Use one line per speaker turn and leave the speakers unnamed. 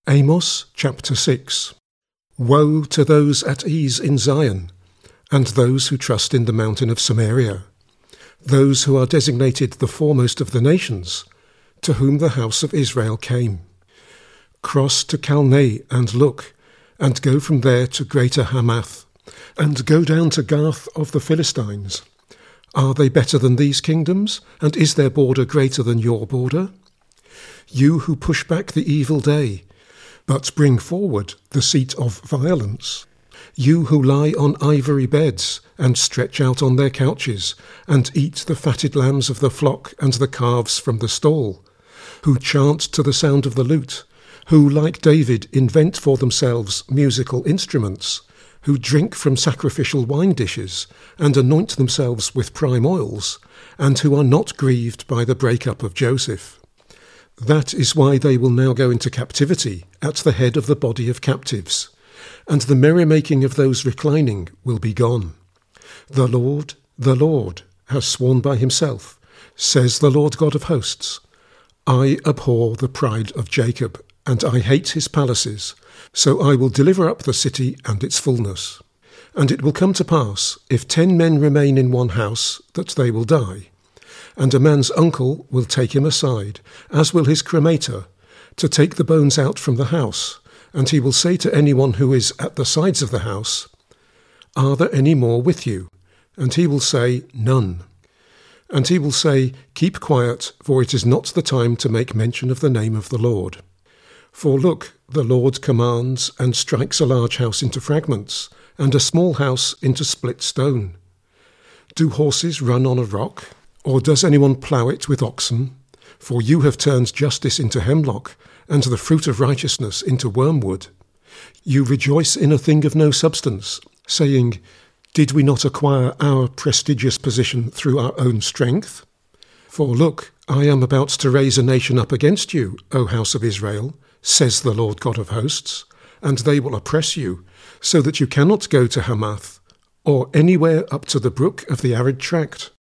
Amos chapter 6. Woe to those at ease in Zion, and those who trust in the mountain of Samaria, those who are designated the foremost of the nations, to whom the house of Israel came. Cross to Calneh and look, and go from there to greater Hamath, and go down to Gath of the Philistines. Are they better than these kingdoms, and is their border greater than your border? You who push back the evil day, but bring forward the seat of violence. You who lie on ivory beds, and stretch out on their couches, and eat the fatted lambs of the flock and the calves from the stall, who chant to the sound of the lute, who, like David, invent for themselves musical instruments, who drink from sacrificial wine dishes, and anoint themselves with prime oils, and who are not grieved by the breakup of Joseph. That is why they will now go into captivity at the head of the body of captives, and the merrymaking of those reclining will be gone. The Lord, has sworn by himself, says the Lord God of hosts, I abhor the pride of Jacob, and I hate his palaces, so I will deliver up the city and its fullness. And it will come to pass, if 10 men remain in one house, that they will die. And a man's uncle will take him aside, as will his cremator, to take the bones out from the house, and he will say to anyone who is at the sides of the house, Are there any more with you? And he will say, None. And he will say, Keep quiet, for it is not the time to make mention of the name of the Lord. For look, the Lord commands and strikes a large house into fragments, and a small house into split stone. Do horses run on a rock? Or does anyone plough it with oxen? For you have turned justice into hemlock, and the fruit of righteousness into wormwood. You rejoice in a thing of no substance, saying, Did we not acquire our prestigious position through our own strength? For look, I am about to raise a nation up against you, O house of Israel, says the Lord God of hosts, and they will oppress you, so that you cannot go to Hamath, or anywhere up to the brook of the arid tract.